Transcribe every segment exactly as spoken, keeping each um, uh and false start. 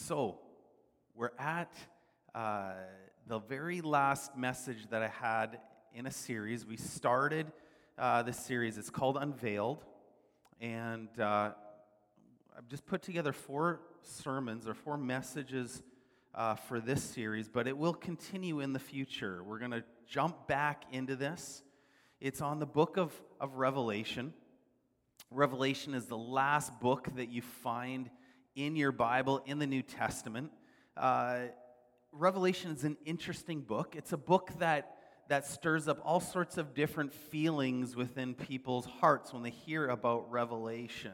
So, we're at uh, the very last message that I had in a series. We started uh, this series. It's called Unveiled. And uh, I've just put together four sermons or four messages uh, for this series, but it will continue in the future. We're going to jump back into this. It's on the book of, of Revelation. Revelation is the last book that you find in your Bible, in the New Testament. Uh, Revelation is an interesting book. It's a book that, that stirs up all sorts of different feelings within people's hearts when they hear about Revelation.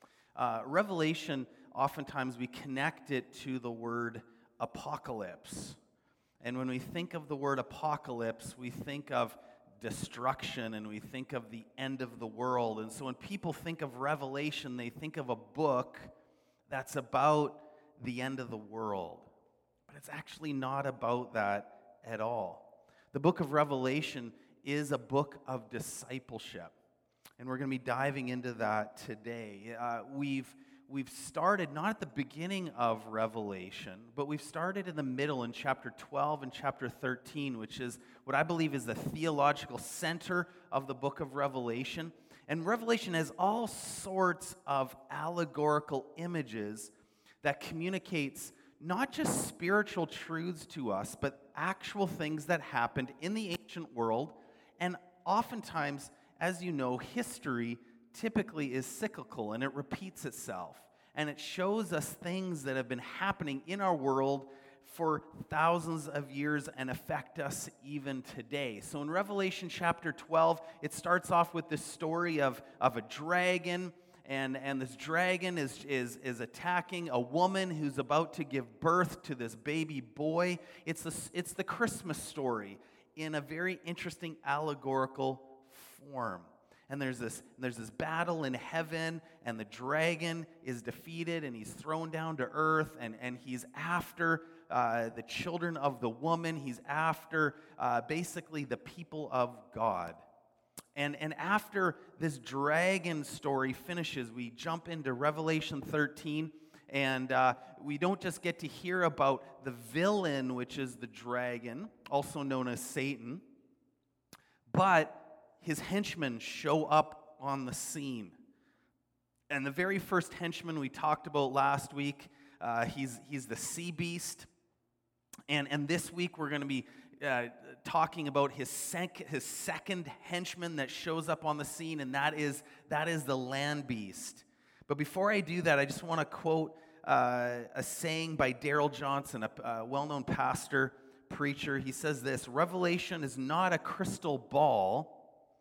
Uh, Revelation, oftentimes we connect it to the word apocalypse. And when we think of the word apocalypse, we think of destruction and we think of the end of the world. And so when people think of Revelation, they think of a book that's about the end of the world. But it's actually not about that at all. The book of Revelation is a book of discipleship. And we're going to be diving into that today. Uh, we've we've started not at the beginning of Revelation, but we've started in the middle in chapter twelve and chapter thirteen, which is what I believe is the theological center of the book of Revelation. And Revelation has all sorts of allegorical images that communicates not just spiritual truths to us, but actual things that happened in the ancient world. And oftentimes, as you know, history typically is cyclical and it repeats itself. And it shows us things that have been happening in our world for thousands of years and affect us even today. So in Revelation chapter twelve, it starts off with this story of, of a dragon, and, and this dragon is, is, is attacking a woman who's about to give birth to this baby boy. It's the, it's the Christmas story in a very interesting allegorical form. And there's this there's this battle in heaven, and the dragon is defeated, and he's thrown down to earth, and, and he's after uh, the children of the woman. He's after uh, basically the people of God. And, and after this dragon story finishes, we jump into Revelation thirteen, and uh, we don't just get to hear about the villain, which is the dragon, also known as Satan, but his henchmen show up on the scene. And the very first henchman we talked about last week, uh, he's he's the sea beast. And, and this week we're going to be uh, talking about his, sec- his second henchman that shows up on the scene, and that is, that is the land beast. But before I do that, I just want to quote uh, a saying by Darrell Johnson, a, a well-known pastor, preacher. He says this: Revelation is not a crystal ball.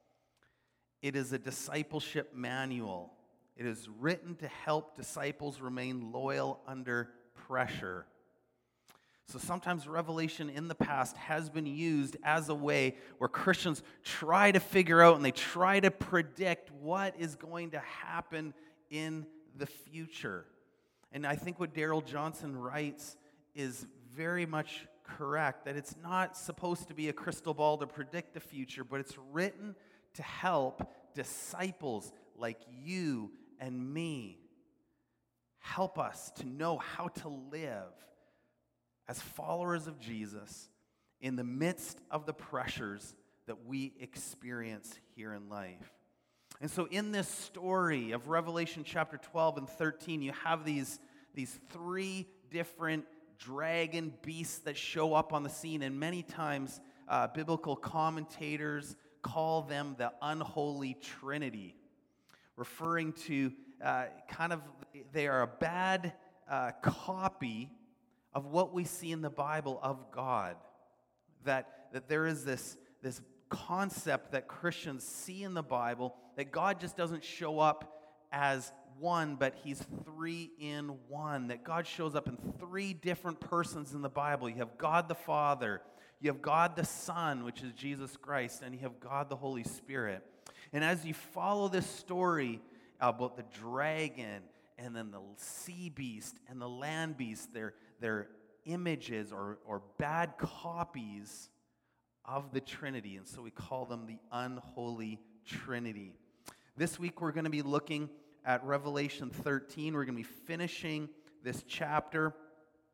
It is a discipleship manual. It is written to help disciples remain loyal under pressure. So sometimes Revelation in the past has been used as a way where Christians try to figure out and they try to predict what is going to happen in the future. And I think what Darrell Johnson writes is very much correct, that it's not supposed to be a crystal ball to predict the future, but it's written to help disciples like you and me. Help us to know how to live as followers of Jesus in the midst of the pressures that we experience here in life. And so in this story of Revelation chapter twelve and thirteen, you have these, these three different dragon beasts that show up on the scene, and many times uh, biblical commentators call them the unholy trinity, referring to uh, kind of, they are a bad uh, copy of what we see in the Bible of God. That, that there is this, this concept that Christians see in the Bible, that God just doesn't show up as one, but he's three in one. That God shows up in three different persons in the Bible. You have God the Father, you have God the Son, which is Jesus Christ, and you have God the Holy Spirit. And as you follow this story about the dragon and then the sea beast and the land beast, they're, they're images or, or bad copies of the Trinity. And so we call them the unholy Trinity. This week we're going to be looking at Revelation thirteen. We're going to be finishing this chapter.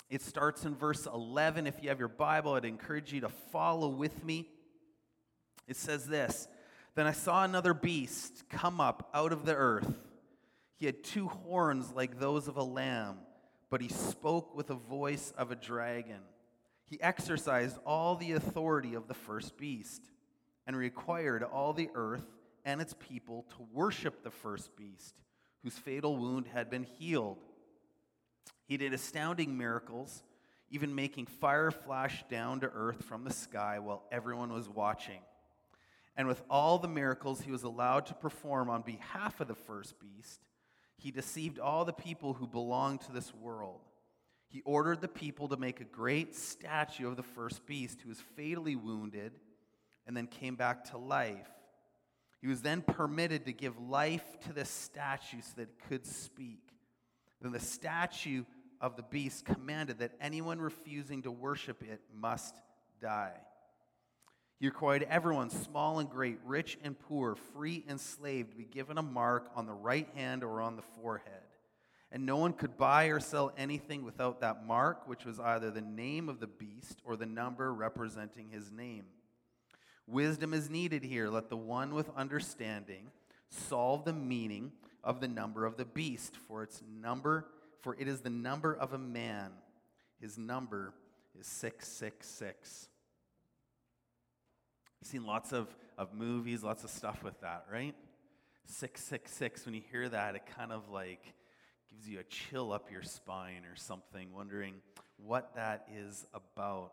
It starts in verse eleven. If you have your Bible, I'd encourage you to follow with me. It says this, "Then I saw another beast come up out of the earth. He had two horns like those of a lamb, but he spoke with the voice of a dragon. He exercised all the authority of the first beast and required all the earth and its people to worship the first beast, whose fatal wound had been healed. He did astounding miracles, even making fire flash down to earth from the sky while everyone was watching. And with all the miracles he was allowed to perform on behalf of the first beast, he deceived all the people who belonged to this world. He ordered the people to make a great statue of the first beast who was fatally wounded and then came back to life. He was then permitted to give life to the statue so that it could speak. Then the statue of the beast commanded that anyone refusing to worship it must die. He required everyone, small and great, rich and poor, free and slave, to be given a mark on the right hand or on the forehead. And no one could buy or sell anything without that mark, which was either the name of the beast or the number representing his name. Wisdom is needed here. Let the one with understanding solve the meaning of the number of the beast, for its number, for it is the number of a man. His number is six six six. You've seen lots of, of movies, lots of stuff with that, right? six six six, when you hear that, it kind of like gives you a chill up your spine or something, wondering what that is about.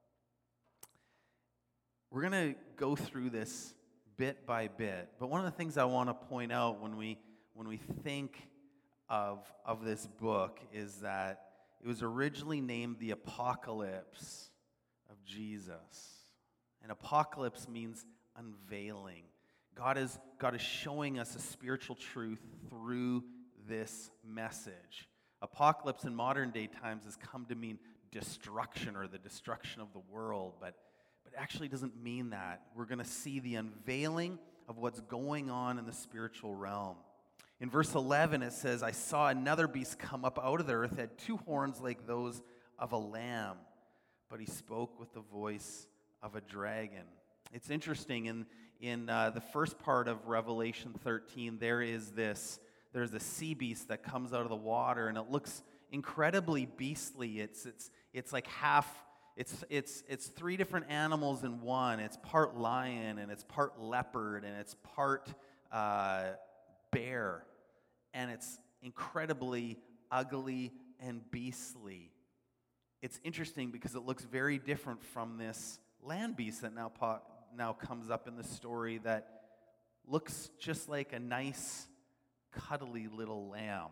We're going to go through this bit by bit, but one of the things I want to point out when we when we think of, of this book is that it was originally named the Apocalypse of Jesus. And apocalypse means unveiling. God is, God is showing us a spiritual truth through this message. Apocalypse in modern day times has come to mean destruction or the destruction of the world, but, but it actually doesn't mean that. We're going to see the unveiling of what's going on in the spiritual realm. In verse eleven, it says, "I saw another beast come up out of the earth, had two horns like those of a lamb, but he spoke with the voice of a dragon." It's interesting, in, in uh, the first part of Revelation thirteen, there is this, there's a sea beast that comes out of the water, and it looks incredibly beastly. It's, it's, it's like half, it's, it's, it's three different animals in one. It's part lion, and it's part leopard, and it's part uh, bear. And it's incredibly ugly and beastly. It's interesting because it looks very different from this land beast that now po- now comes up in the story that looks just like a nice, cuddly little lamb.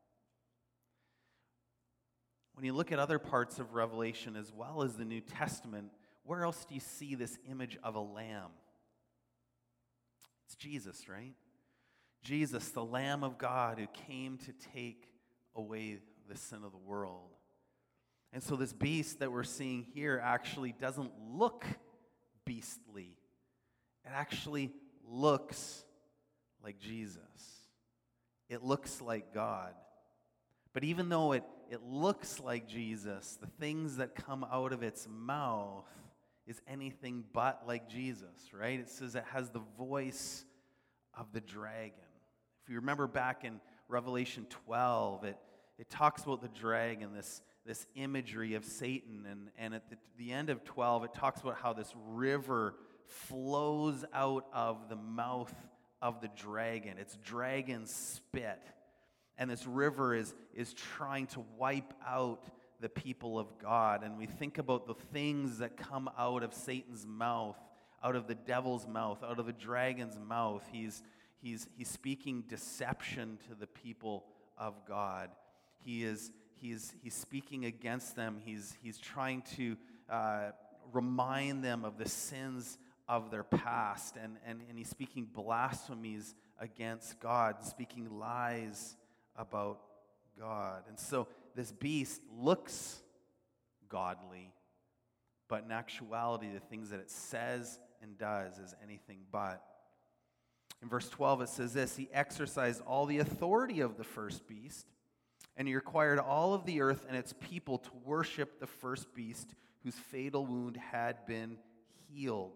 When you look at other parts of Revelation as well as the New Testament, where else do you see this image of a lamb? It's Jesus, right? Jesus, the Lamb of God who came to take away the sin of the world. And so this beast that we're seeing here actually doesn't look beastly. It actually looks like Jesus. It looks like God. But even though it, it looks like Jesus, the things that come out of its mouth is anything but like Jesus, right? It says it has the voice of the dragon. If you remember back in Revelation twelve, it, it talks about the dragon, this, this imagery of Satan. And, and at the, the end of twelve, it talks about how this river flows out of the mouth of the dragon. It's dragon spit. And this river is, is trying to wipe out the people of God. And we think about the things that come out of Satan's mouth, out of the devil's mouth, out of the dragon's mouth. He's He's, he's speaking deception to the people of God. He is he's, he's speaking against them. He's, he's trying to uh, remind them of the sins of their past. And, and, and he's speaking blasphemies against God, speaking lies about God. And so this beast looks godly, but in actuality, the things that it says and does is anything but. In verse twelve, it says this: "He exercised all the authority of the first beast And he required all of the earth and its people to worship the first beast whose fatal wound had been healed.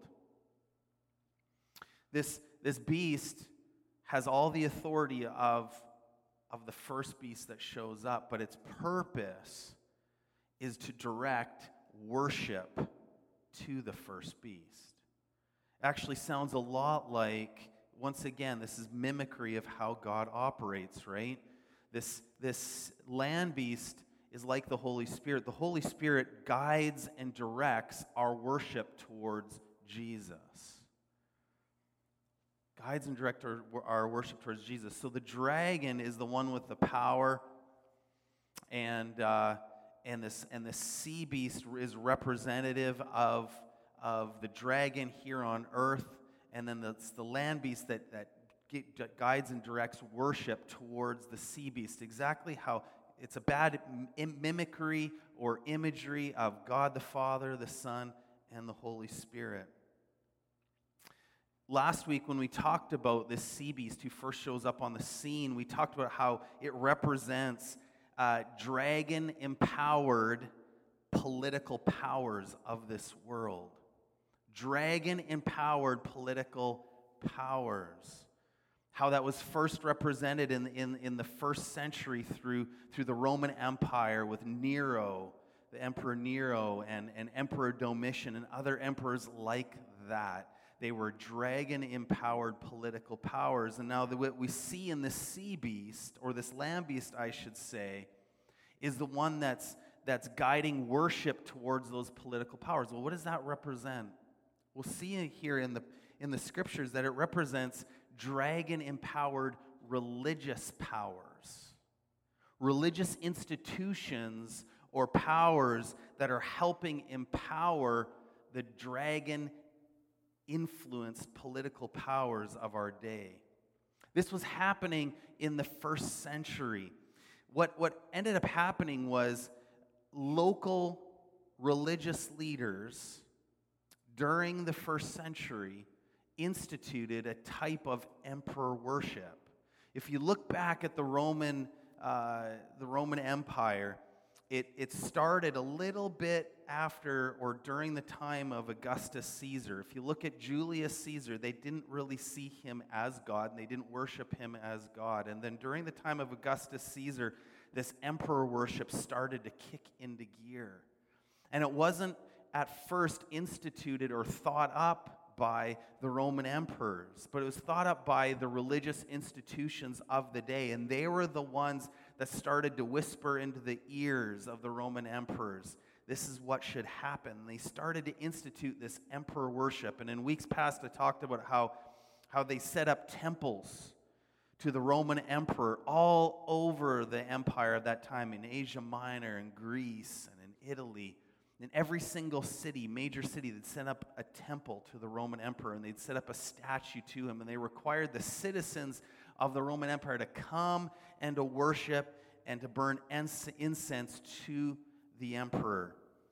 This, this beast has all the authority of, of the first beast that shows up, but its purpose is to direct worship to the first beast. Actually sounds a lot like, once again, this is mimicry of how God operates, right? This, this land beast is like the Holy Spirit. The Holy Spirit guides and directs our worship towards Jesus. Guides and directs our, our worship towards Jesus. So the dragon is the one with the power, and uh, and this and the sea beast is representative of of the dragon here on earth, and then it's the land beast that that guides and directs worship towards the sea beast. Exactly how it's a bad mimicry or imagery of God the Father, the Son, and the Holy Spirit. Last week, when we talked about this sea beast who first shows up on the scene, we talked about how it represents uh, dragon-empowered political powers of this world. Dragon-empowered political powers. How that was first represented in, in, in the first century through, through the Roman Empire with Nero, the Emperor Nero, and, and Emperor Domitian, and other emperors like that. They were dragon-empowered political powers. And now the, what we see in this sea beast, or this land beast, I should say, is the one that's, that's guiding worship towards those political powers. Well, what does that represent? We'll see here in the, in the scriptures that it represents dragon-empowered religious powers. Religious institutions or powers that are helping empower the dragon influenced political powers of our day. This was happening in the first century. What, what ended up happening was local religious leaders during the first century instituted a type of emperor worship. If you look back at the Roman, uh, the Roman Empire, It, it started a little bit after or during the time of Augustus Caesar. If you look at Julius Caesar, they didn't really see him as God, and they didn't worship him as God. And then during the time of Augustus Caesar, this emperor worship started to kick into gear. And it wasn't at first instituted or thought up by the Roman emperors, but it was thought up by the religious institutions of the day, and they were the ones that started to whisper into the ears of the Roman emperors, this is what should happen. They started to institute this emperor worship, and in weeks past I talked about how, how they set up temples to the Roman emperor all over the empire at that time, in Asia Minor, in Greece, and in Italy. In every single city, major city, they'd set up a temple to the Roman emperor, and they'd set up a statue to him, and they required the citizens of the Roman Empire to come and to worship and to burn incense to the emperor.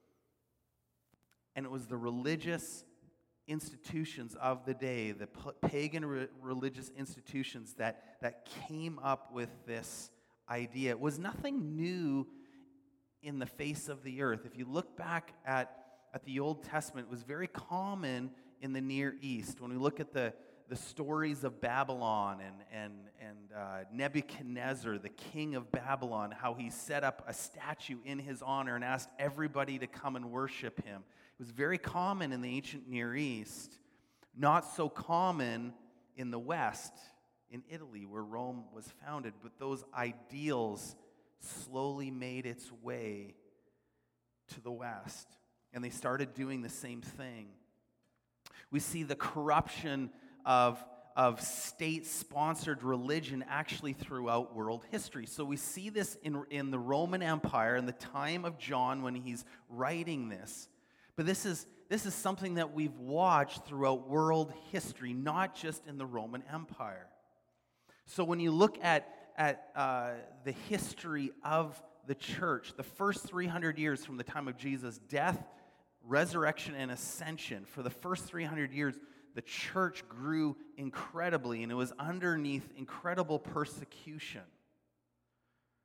And it was the religious institutions of the day, the pagan re- religious institutions that, that came up with this idea. It was nothing new in the face of the earth. If you look back at, at the Old Testament, it was very common in the Near East. When we look at the, the stories of Babylon and, and, and uh, Nebuchadnezzar, the king of Babylon, how he set up a statue in his honor and asked everybody to come and worship him. It was very common in the ancient Near East, not so common in the West, in Italy, where Rome was founded, but those ideals slowly made its way to the West, and they started doing the same thing. We see the corruption of, of state-sponsored religion actually throughout world history. So we see this in, in the Roman Empire in the time of John when he's writing this. But this is, this is something that we've watched throughout world history, not just in the Roman Empire. So when you look at at uh, the history of the church, the first three hundred years from the time of Jesus' death, resurrection, and ascension, for the first three hundred years, the church grew incredibly, and it was underneath incredible persecution.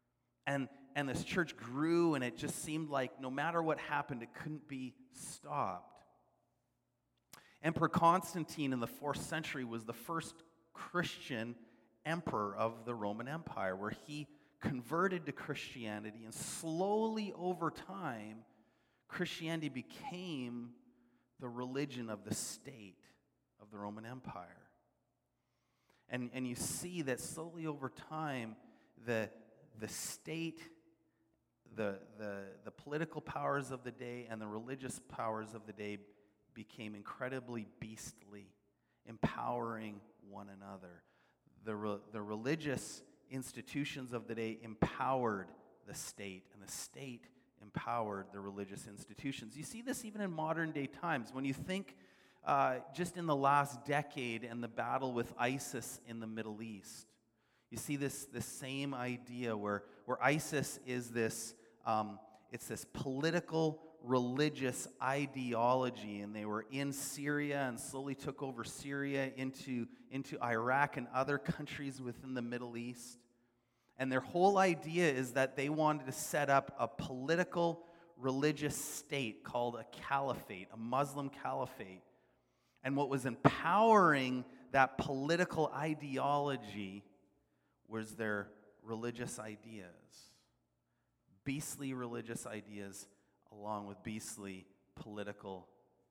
And, and this church grew, and it just seemed like no matter what happened, it couldn't be stopped. Emperor Constantine in the fourth century was the first Christian emperor of the Roman Empire, where he converted to Christianity, and slowly over time, Christianity became the religion of the state of the Roman Empire. And, and you see that slowly over time, the, the state, the, the, the political powers of the day, and the religious powers of the day became incredibly beastly, empowering one another. The, re, the religious institutions of the day empowered the state, and the state empowered the religious institutions. You see this even in modern day times. When you think uh, just in the last decade and the battle with ISIS in the Middle East, you see this, this same idea where, where ISIS is this, um, it's this political, religious ideology, and they were in Syria and slowly took over Syria into, into Iraq and other countries within the Middle East. And their whole idea is that they wanted to set up a political, religious state called a caliphate, a Muslim caliphate. And what was empowering that political ideology was their religious ideas. Beastly religious ideas along with beastly political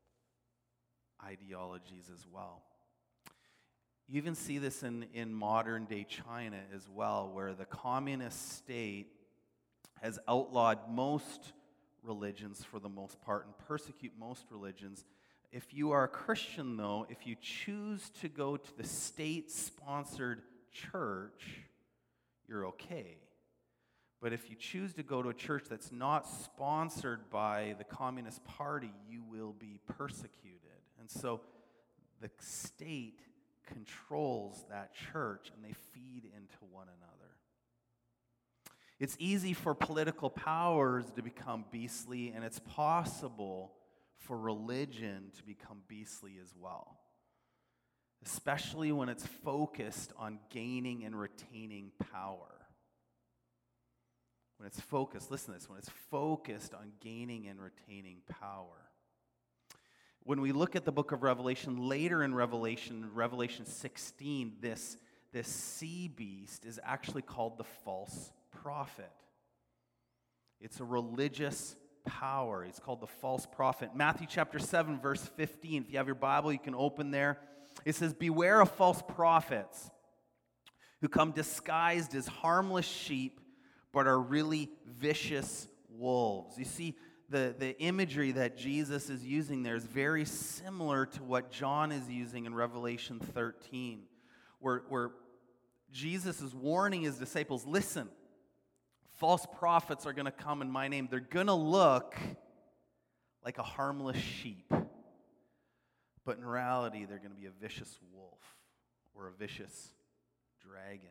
ideologies as well. You even see this in, in modern day China as well, where the communist state has outlawed most religions for the most part and persecute most religions. If you are a Christian, though, if you choose to go to the state-sponsored church, you're okay. But if you choose to go to a church that's not sponsored by the Communist Party, you will be persecuted. And so the state controls that church, and they feed into one another. It's easy for political powers to become beastly, and it's possible for religion to become beastly as well, especially when it's focused on gaining and retaining power. When it's focused, listen to this, when it's focused on gaining and retaining power. When we look at the book of Revelation, later in Revelation, Revelation sixteen, this, this sea beast is actually called the false prophet. It's a religious power. It's called the false prophet. Matthew chapter seven, verse fifteen. If you have your Bible, you can open there. It says, "Beware of false prophets who come disguised as harmless sheep, but are really vicious wolves." You see, the, the imagery that Jesus is using there is very similar to what John is using in Revelation thirteen, where, where Jesus is warning his disciples, listen, false prophets are going to come in my name. They're going to look like a harmless sheep, but in reality, they're going to be a vicious wolf or a vicious dragon.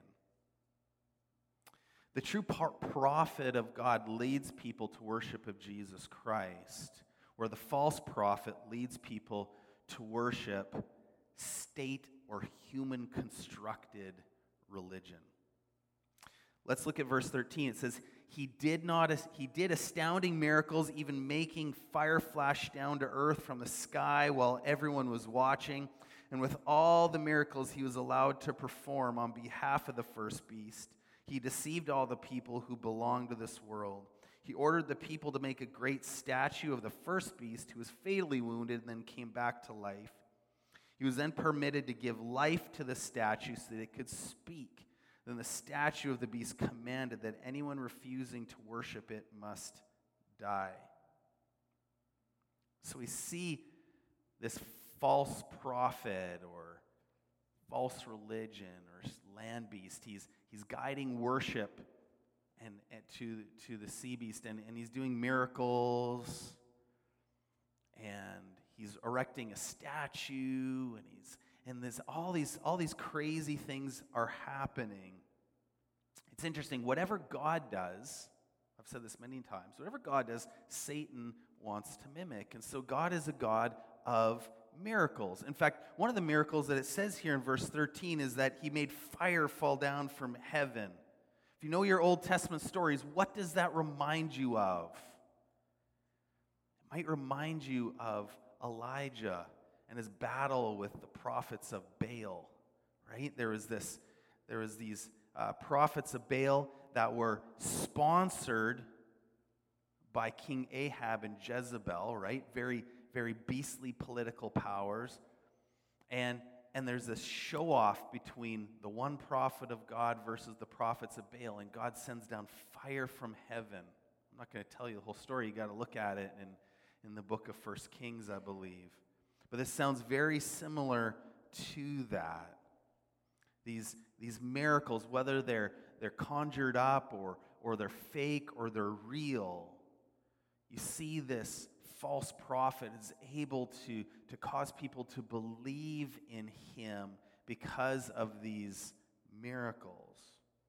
The true prophet of God leads people to worship of Jesus Christ, where the false prophet leads people to worship state or human-constructed religion. Let's look at verse thirteen. It says, He did not. He did astounding miracles, even making fire flash down to earth from the sky while everyone was watching. And with all the miracles he was allowed to perform on behalf of the first beast, he deceived all the people who belonged to this world. He ordered the people to make a great statue of the first beast who was fatally wounded and then came back to life. He was then permitted to give life to the statue so that it could speak. Then the statue of the beast commanded that anyone refusing to worship it must die. So we see this false prophet or false religion or land beast. He's, he's guiding worship and, and to, to the sea beast, and, and he's doing miracles, and he's erecting a statue, and he's and there's all these all these crazy things are happening. It's interesting. Whatever God does, I've said this many times, whatever God does, Satan wants to mimic. And so God is a God of miracles. In fact, one of the miracles that it says here in verse thirteen is that he made fire fall down from heaven. If you know your Old Testament stories, what does that remind you of? It might remind you of Elijah and his battle with the prophets of Baal, right? There was this, there was these uh, prophets of Baal that were sponsored by King Ahab and Jezebel, right? Very, very beastly political powers. And, and there's this show-off between the one prophet of God versus the prophets of Baal, and God sends down fire from heaven. I'm not going to tell you the whole story. You got to look at it in, in the book of First Kings, I believe. But this sounds very similar to that. These, these miracles, whether they're, they're conjured up or, or they're fake or they're real, you see this false prophet is able to, to cause people to believe in him because of these miracles.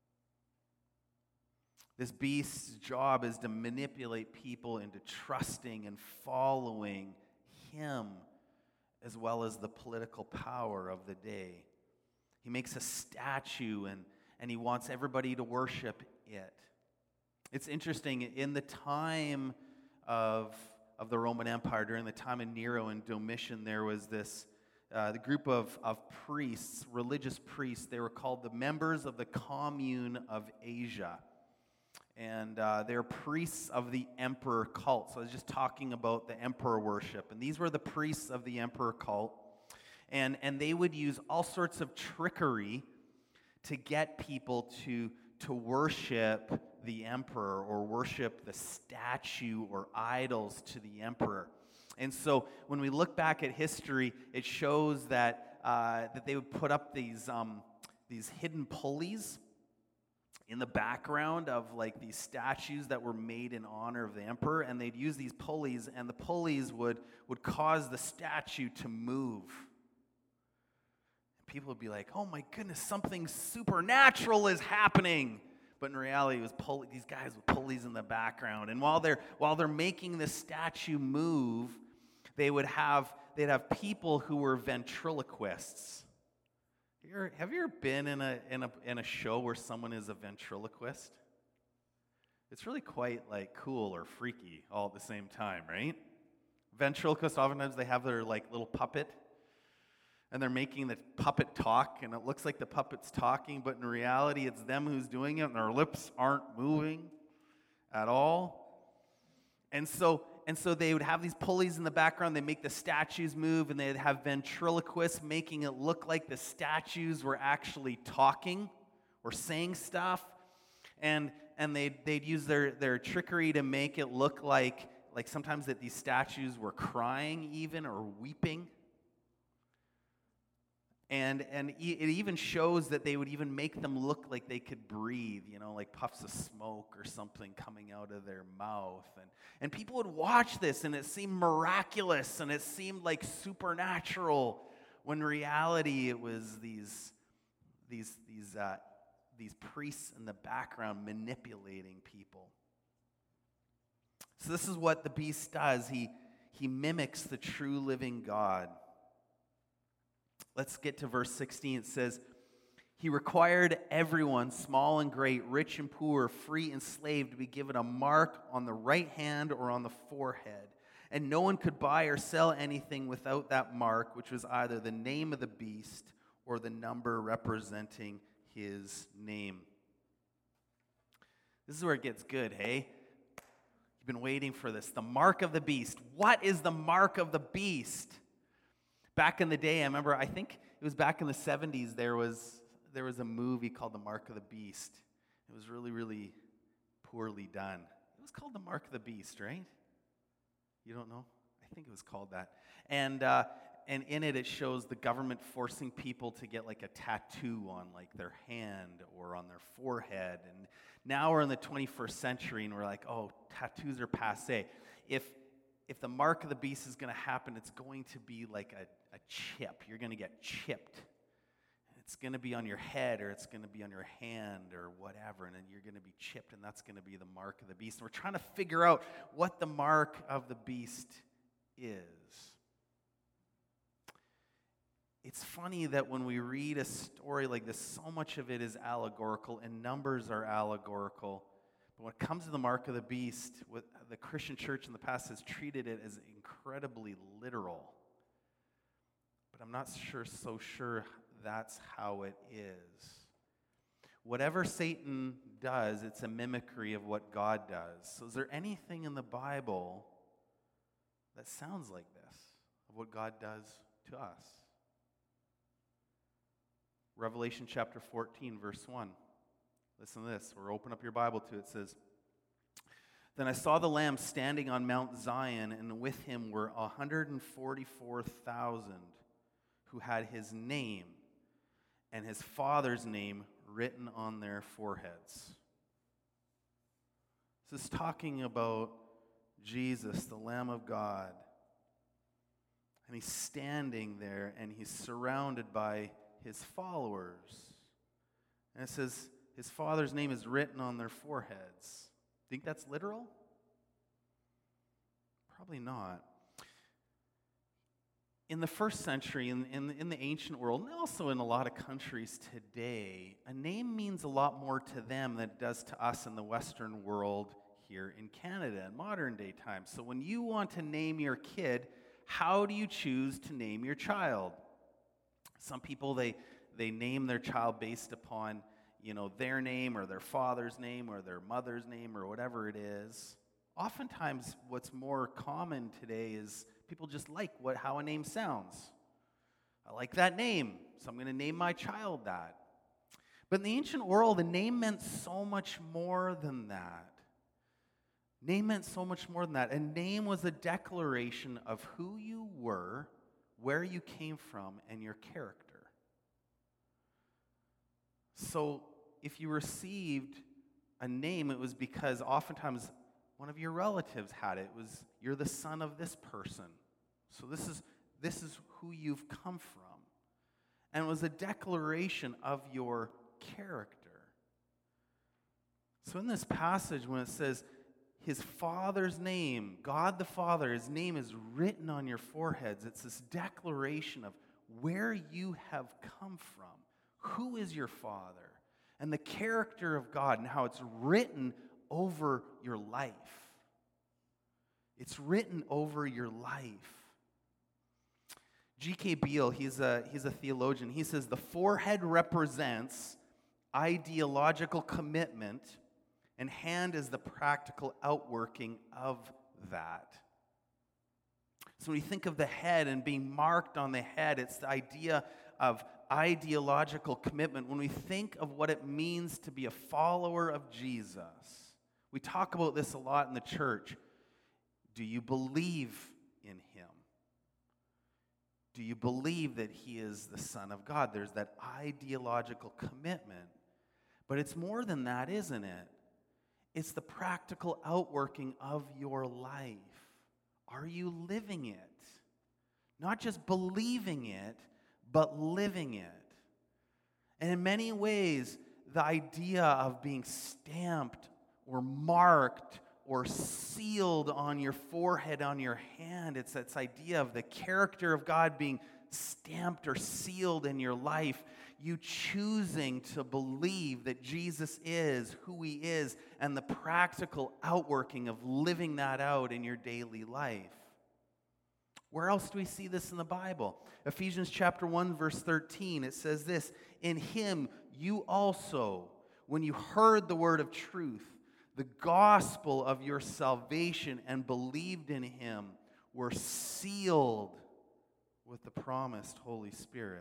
This beast's job is to manipulate people into trusting and following him as well as the political power of the day. He makes a statue and, and he wants everybody to worship it. It's interesting, in the time of, of the Roman Empire, during the time of Nero and Domitian, there was this uh, the group of, of priests, religious priests. They were called the members of the Commune of Asia. And uh, they're priests of the emperor cult. So I was just talking about the emperor worship. And these were the priests of the emperor cult. And, and they would use all sorts of trickery to get people to, to worship the emperor or worship the statue or idols to the emperor. And so when we look back at history, it shows that, uh, that they would put up these, um, these hidden pulleys in the background of like these statues that were made in honor of the emperor, and they'd use these pulleys, and the pulleys would, would cause the statue to move. And people would be like, oh my goodness, something supernatural is happening. But in reality, it was pull- these guys with pulleys in the background. And while they're while they're making the statue move, they would have they'd have people who were ventriloquists. You're, have you ever been in a in a in a show where someone is a ventriloquist? It's really quite like cool or freaky all at the same time, right? Ventriloquists, oftentimes they have their like little puppet, and they're making the puppet talk, and it looks like the puppet's talking, but in reality it's them who's doing it, and their lips aren't moving at all. And so And so they would have these pulleys in the background. They make the statues move, and they'd have ventriloquists making it look like the statues were actually talking or saying stuff. And and they'd, they'd use their, their trickery to make it look like, like sometimes that these statues were crying even or weeping. And and it even shows that they would even make them look like they could breathe, you know, like puffs of smoke or something coming out of their mouth. And, and people would watch this, and it seemed miraculous, and it seemed like supernatural, when in reality it was these, these, these, uh, these priests in the background manipulating people. So this is what the beast does. He, he mimics the true living God. Let's get to verse sixteen. It says, he required everyone, small and great, rich and poor, free and slave, to be given a mark on the right hand or on the forehead. And no one could buy or sell anything without that mark, which was either the name of the beast or the number representing his name. This is where it gets good, hey? You've been waiting for this. The mark of the beast. What is the mark of the beast? Back in the day, I remember, I think it was back in the seventies, there was there was a movie called The Mark of the Beast. It was really, really poorly done. It was called The Mark of the Beast, right? You don't know? I think it was called that. And uh, and in it, it shows the government forcing people to get like a tattoo on like their hand or on their forehead. And now we're in the twenty-first century, and we're like, oh, tattoos are passé. If If the mark of the beast is going to happen, it's going to be like a, a chip. You're going to get chipped. It's going to be on your head, or it's going to be on your hand or whatever, and then you're going to be chipped, and that's going to be the mark of the beast. And we're trying to figure out what the mark of the beast is. it's funny that when we read a story like this, so much of it is allegorical, and numbers are allegorical. But when it comes to the mark of the beast, what the Christian church in the past has treated it as incredibly literal. But I'm not sure, so sure that's how it is. Whatever Satan does, it's a mimicry of what God does. So is there anything in the Bible that sounds like this, of what God does to us? Revelation chapter fourteen, verse one. Listen to this, or open up your Bible to it. It says, "Then I saw the Lamb standing on Mount Zion, and with him were one hundred forty-four thousand who had his name and his Father's name written on their foreheads." This is talking about Jesus, the Lamb of God. And he's standing there, and he's surrounded by his followers. And it says his Father's name is written on their foreheads. Think that's literal? Probably not. In the first century, in, in, in the ancient world, and also in a lot of countries today, a name means a lot more to them than it does to us in the Western world here in Canada in modern day times. So when you want to name your kid, how do you choose to name your child? Some people, they they name their child based upon, you know, their name or their father's name or their mother's name or whatever it is. Oftentimes, what's more common today is people just like what how a name sounds. I like that name, so I'm going to name my child that. But in the ancient world, a name meant so much more than that. Name meant so much more than that. A name was a declaration of who you were, where you came from, and your character. So if you received a name, it was because oftentimes one of your relatives had it. It was, you're the son of this person. So this is this is who you've come from. And it was a declaration of your character. So in this passage, when it says his Father's name, God the Father, his name is written on your foreheads, it's this declaration of where you have come from, who is your Father, and the character of God, and how it's written over your life. It's written over your life. G K Beale, he's a, he's a theologian. He says the forehead represents ideological commitment, and hand is the practical outworking of that. So when you think of the head and being marked on the head, it's the idea of ideological commitment. When we think of what it means to be a follower of Jesus, we talk about this a lot in the church. Do you believe in him? Do you believe that he is the Son of God? There's that ideological commitment. But it's more than that, isn't it? It's the practical outworking of your life. Are you living it? Not just believing it, but living it. And in many ways, the idea of being stamped or marked or sealed on your forehead, on your hand, it's this idea of the character of God being stamped or sealed in your life. You choosing to believe that Jesus is who he is, and the practical outworking of living that out in your daily life. Where else do we see this in the Bible? Ephesians chapter one, verse thirteen, it says this, "In him you also, when you heard the word of truth, the gospel of your salvation, and believed in him, were sealed with the promised Holy Spirit."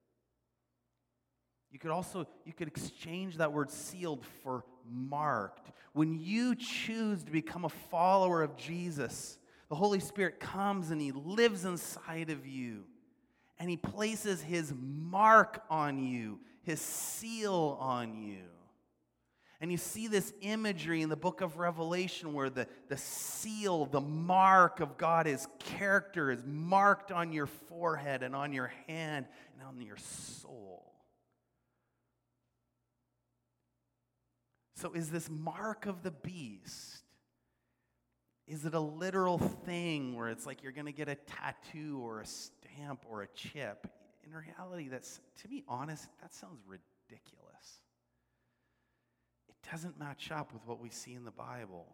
You could also, you could exchange that word sealed for marked. When you choose to become a follower of Jesus, the Holy Spirit comes and he lives inside of you. And he places his mark on you, his seal on you. And you see this imagery in the book of Revelation where the, the seal, the mark of God, his character is marked on your forehead and on your hand and on your soul. So is this mark of the beast, is it a literal thing where it's like you're going to get a tattoo or a stamp or a chip? in reality, that's, to be honest, that sounds ridiculous. It doesn't match up with what we see in the Bible.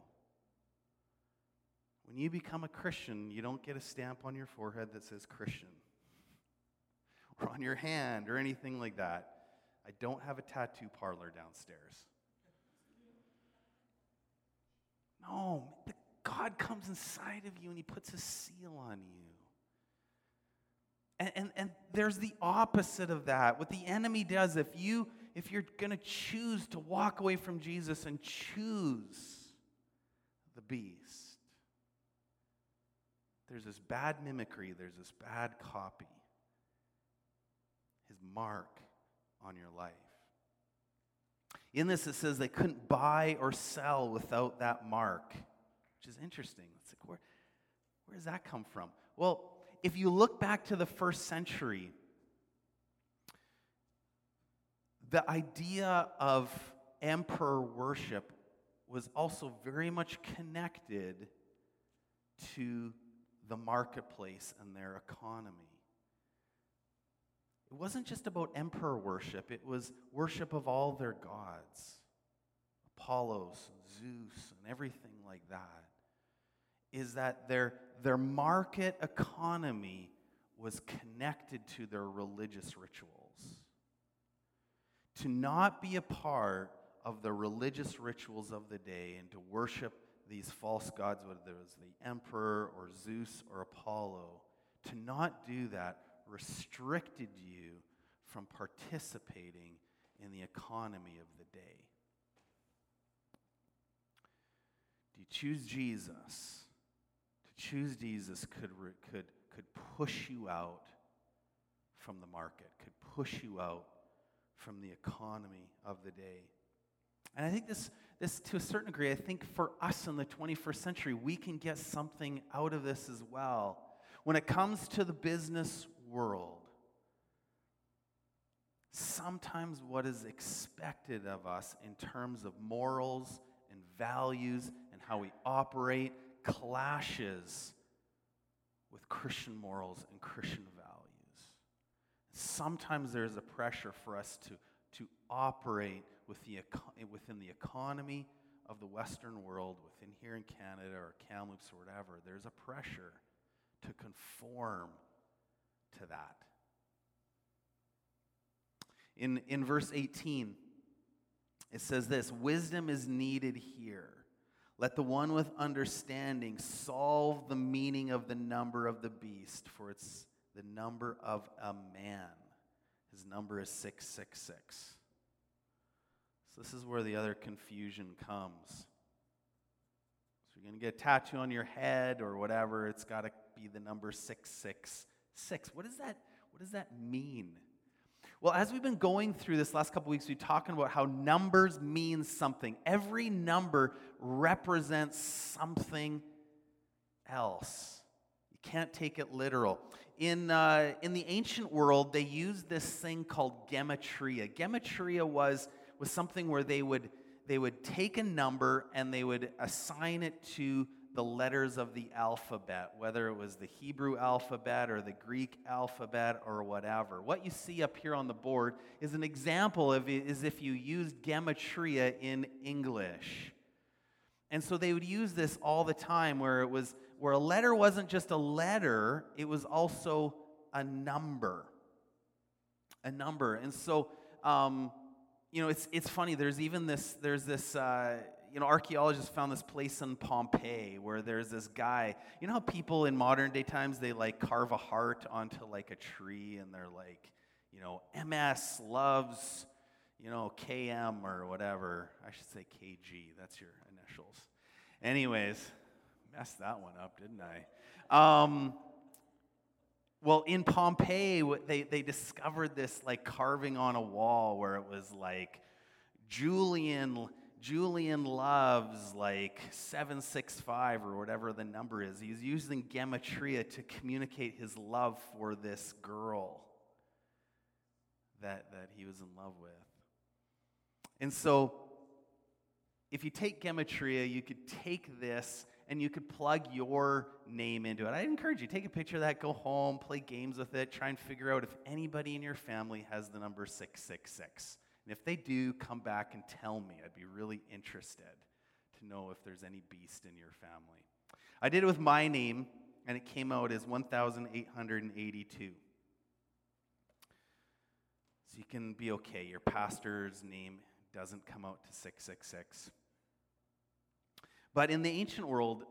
When you become a Christian, you don't get a stamp on your forehead that says Christian, or on your hand, or anything like that. I don't have a tattoo parlor downstairs. No, the, God comes inside of you and he puts a seal on you. And, and, and there's the opposite of that. What the enemy does, if, you, if you're going to choose to walk away from Jesus and choose the beast, there's this bad mimicry, there's this bad copy, his mark on your life. In this, it says they couldn't buy or sell without that mark, which is interesting. It's like, where, where does that come from? Well, if you look back to the first century, the idea of emperor worship was also very much connected to the marketplace and their economy. It wasn't just about emperor worship, it was worship of all their gods, Apollos, Zeus, and everything like that. Is that their, their market economy was connected to their religious rituals. To not be a part of the religious rituals of the day and to worship these false gods, whether it was the emperor or Zeus or Apollo, to not do that restricted you from participating in the economy of the day. Do you choose Jesus? To choose Jesus could, could, could push you out from the market, could push you out from the economy of the day. And I think this, this, to a certain degree, I think for us in the twenty-first century, we can get something out of this as well. When it comes to the business world, sometimes what is expected of us in terms of morals and values and how we operate clashes with Christian morals and Christian values. Sometimes there's a pressure for us to, to operate with the, within the economy of the Western world, within here in Canada or Kamloops or whatever. There's a pressure to conform to that. In, in verse eighteen, it says this, wisdom is needed here. Let the one with understanding solve the meaning of the number of the beast, for it's the number of a man. His number is six six six. So this is where the other confusion comes. So you're going to get a tattoo on your head or whatever, it's got to be the number six six six. What does that, what does that mean? Well, as we've been going through this last couple weeks, we've been talking about how numbers mean something. Every number represents something else. You can't take it literal. In, uh, in the ancient world, they used this thing called gematria. Gematria was, was something where they would, they would take a number and they would assign it to the letters of the alphabet, whether it was the Hebrew alphabet or the Greek alphabet or whatever. What you see up here on the board is an example of it, is if you used gematria in English. And so they would use this all the time, where it was where a letter wasn't just a letter, it was also a number. A number. And so um, you know, it's it's funny, there's even this there's this uh, you know, archaeologists found this place in Pompeii where there's this guy. You know how people in modern day times, they like carve a heart onto like a tree and they're like, you know, M S loves, you know, K M or whatever. I should say K G. That's your initials. Anyways, messed that one up, didn't I? Um, well, in Pompeii, they, they discovered this like carving on a wall where it was like, Julian... Julian loves like seven six five or whatever the number is. He's using gematria to communicate his love for this girl that, that he was in love with. And so if you take Gematria, you could take this and you could plug your name into it. I encourage you, take a picture of that, go home, play games with it, try and figure out if anybody in your family has the number six six six. And if they do, come back and tell me. I'd be really interested to know if there's any beast in your family. I did it with my name, and it came out as one thousand eight hundred eighty-two. So you can be okay. Your pastor's name doesn't come out to six six six. But in the ancient world,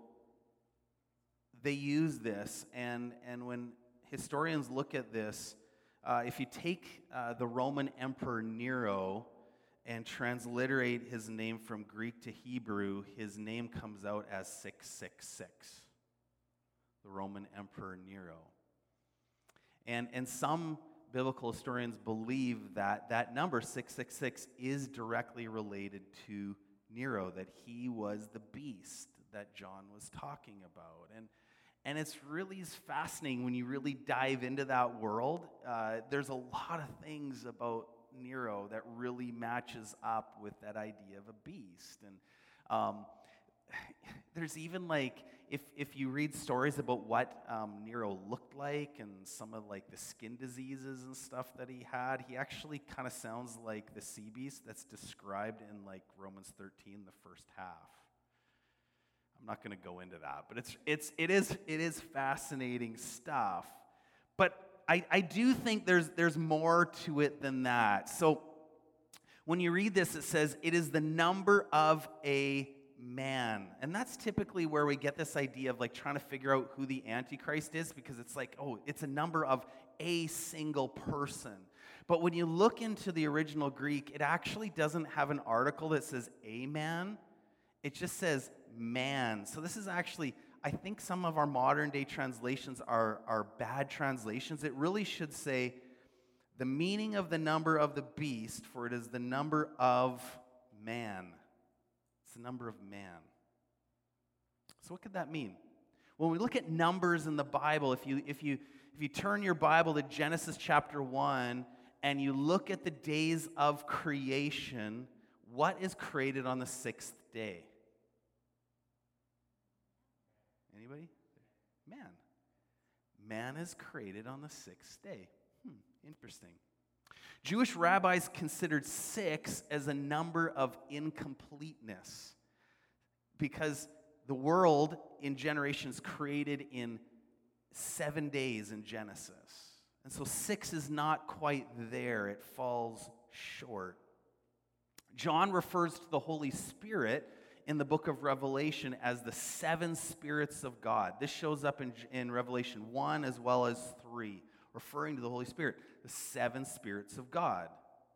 they use this, and, and when historians look at this, uh, if you take uh, the Roman Emperor Nero and transliterate his name from Greek to Hebrew, his name comes out as six six six, the Roman Emperor Nero. And, and some biblical historians believe that that number, six six six, is directly related to Nero, that he was the beast that John was talking about. And and it's really fascinating when you really dive into that world. Uh, there's a lot of things about Nero that really matches up with that idea of a beast. And um, there's even like, if if you read stories about what um, Nero looked like and some of like the skin diseases and stuff that he had, he actually kind of sounds like the sea beast that's described in like Romans thirteen, the first half. I'm not going to go into that, but it's it's it is it is fascinating stuff. But I, I do think there's there's more to it than that. So when you read this, it says it is the number of a man. And that's typically where we get this idea of like trying to figure out who the Antichrist is, because it's like, oh, it's a number of a single person. But when you look into the original Greek, it actually doesn't have an article that says a man. It just says man. So this is actually, I think some of our modern day translations are, are bad translations. It really should say the meaning of the number of the beast, for it is the number of man. It's the number of man. So what could that mean? When we look at numbers in the Bible, if you if you if you turn your Bible to Genesis chapter one and you look at the days of creation, what is created on the sixth day? Anybody? Man. Man is created on the sixth day. Hmm, interesting. Jewish rabbis considered six as a number of incompleteness because the world in generations created in seven days in Genesis. And so six is not quite there. It falls short. John refers to the Holy Spirit in the book of Revelation as the seven spirits of God. This shows up in, in Revelation one as well as three, referring to the Holy Spirit, the seven spirits of God.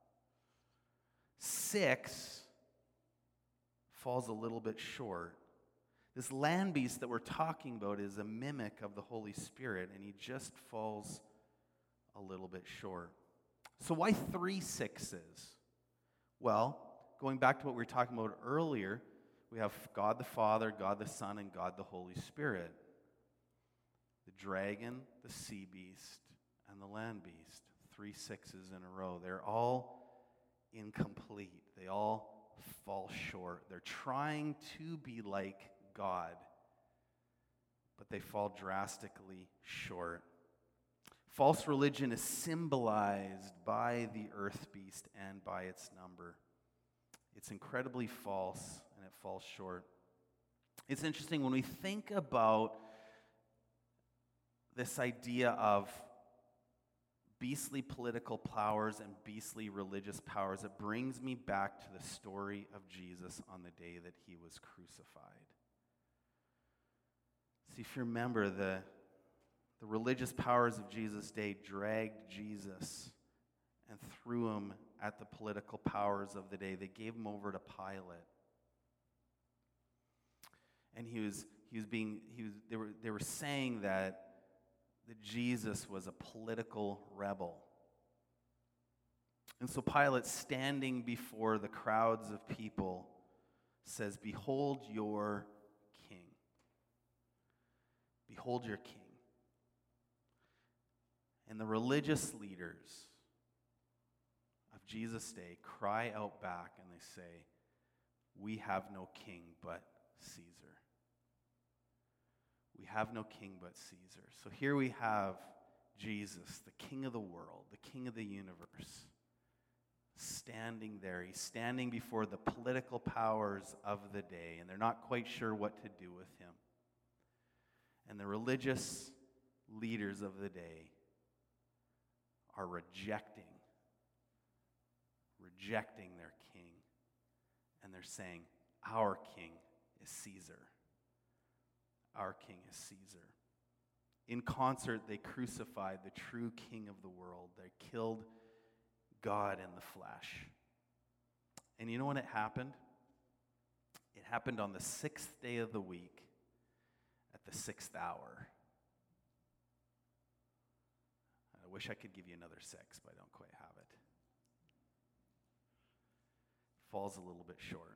Six falls a little bit short. This land beast that we're talking about is a mimic of the Holy Spirit, and he just falls a little bit short. So why three sixes? Well, going back to what we were talking about earlier, we have God the Father, God the Son, and God the Holy Spirit. The dragon, the sea beast, and the land beast. Three sixes in a row. They're all incomplete. They all fall short. They're trying to be like God, but they fall drastically short. False religion is symbolized by the earth beast and by its number. It's incredibly false, and it falls short. It's interesting when we think about this idea of beastly political powers and beastly religious powers, it brings me back to the story of Jesus on the day that he was crucified. See, if you remember, the, the religious powers of Jesus' day dragged Jesus and threw him at the political powers of the day. They gave him over to Pilate. And he was he was being he was they were they were saying that that Jesus was a political rebel. And so Pilate, standing before the crowds of people, says, "Behold your king. Behold your king." And the religious leaders of Jesus' day cry out back and they say, we have no king but Caesar. We have no king but Caesar. So here we have Jesus, the king of the world, the king of the universe, standing there. He's standing before the political powers of the day, and they're not quite sure what to do with him. And the religious leaders of the day are rejecting, rejecting their king. And they're saying, our king is Caesar. Our king is Caesar. In concert, they crucified the true king of the world. They killed God in the flesh. And you know when it happened? It happened on the sixth day of the week at the sixth hour. I wish I could give you another six, but I don't quite have it. Falls a little bit short.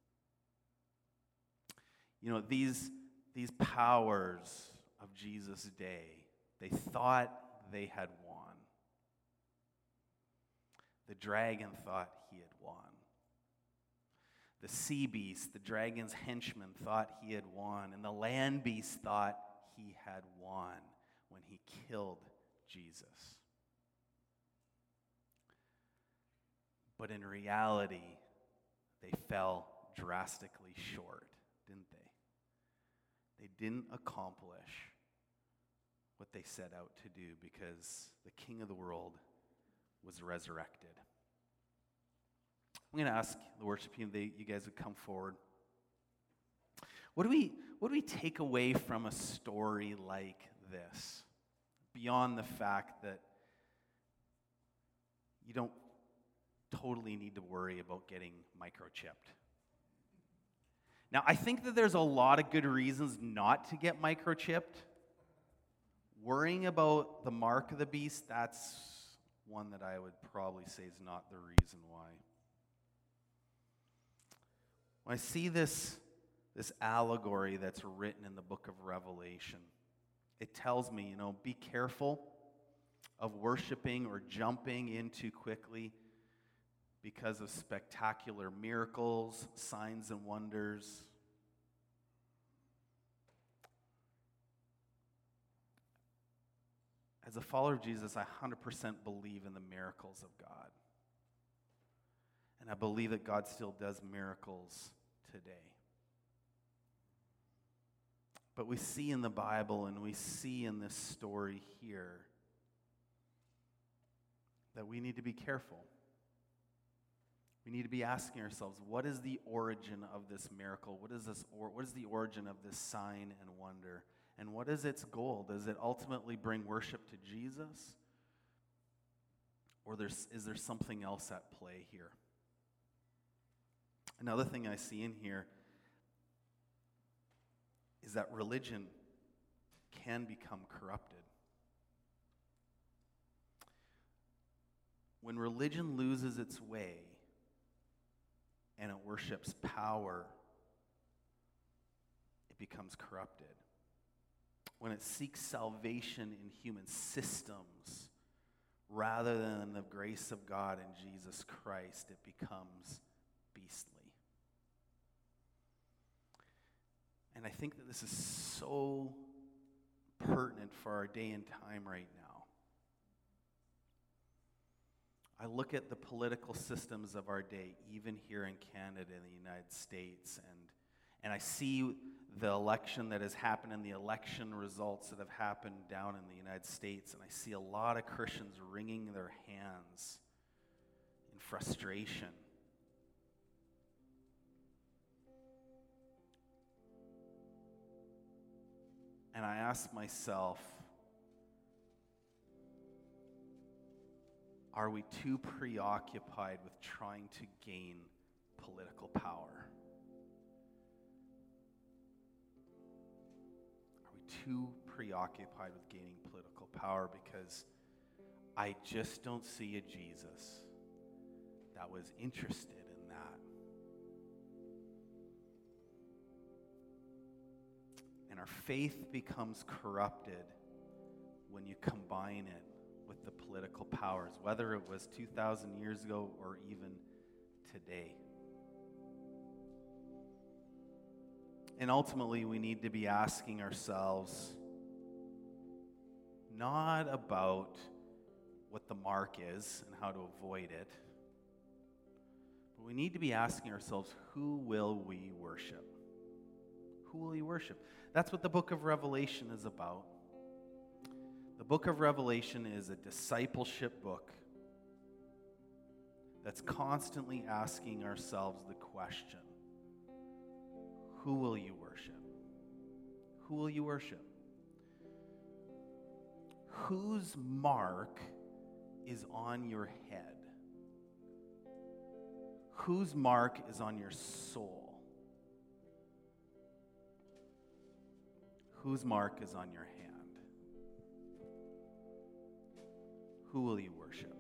You know, these, these powers of Jesus' day, they thought they had won. The dragon thought he had won. The sea beast, the dragon's henchman, thought he had won. And the land beast thought he had won when he killed Jesus. But in reality, they fell drastically short, didn't they? They didn't accomplish what they set out to do because the king of the world was resurrected. I'm going to ask the worship team, they, you guys would come forward. What do we what do we take away from a story like this? Beyond the fact that you don't totally need to worry about getting microchipped. Now, I think that there's a lot of good reasons not to get microchipped. Worrying about the mark of the beast, that's one that I would probably say is not the reason why. When I see this, this allegory that's written in the book of Revelation, it tells me, you know, be careful of worshiping or jumping in too quickly because of spectacular miracles, signs, and wonders. As a follower of Jesus, I one hundred percent believe in the miracles of God. And I believe that God still does miracles today. But we see in the Bible and we see in this story here that we need to be careful. We need to be asking ourselves, what is the origin of this miracle? What is this or what is the origin of this sign and wonder? And what is its goal? Does it ultimately bring worship to Jesus? Or there's, is there something else at play here? Another thing I see in here is that religion can become corrupted. When religion loses its way and it worships power, it becomes corrupted. When it seeks salvation in human systems rather than the grace of God in Jesus Christ, it becomes beastly. And I think that this is so pertinent for our day and time right now. I look at the political systems of our day, even here in Canada and the United States, and, and I see the election that has happened and the election results that have happened down in the United States, and I see a lot of Christians wringing their hands in frustration. And I ask myself, are we too preoccupied with trying to gain political power? Are we too preoccupied with gaining political power? Because I just don't see a Jesus that was interested in that. And our faith becomes corrupted when you combine it with the political powers, whether it was two thousand years ago or even today. And ultimately, we need to be asking ourselves not about what the mark is and how to avoid it, but we need to be asking ourselves, who will we worship? Who will you worship? That's what the book of Revelation is about. The book of Revelation is a discipleship book that's constantly asking ourselves the question, who will you worship? Who will you worship? Whose mark is on your head? Whose mark is on your soul? Whose mark is on your hand? Who will you worship?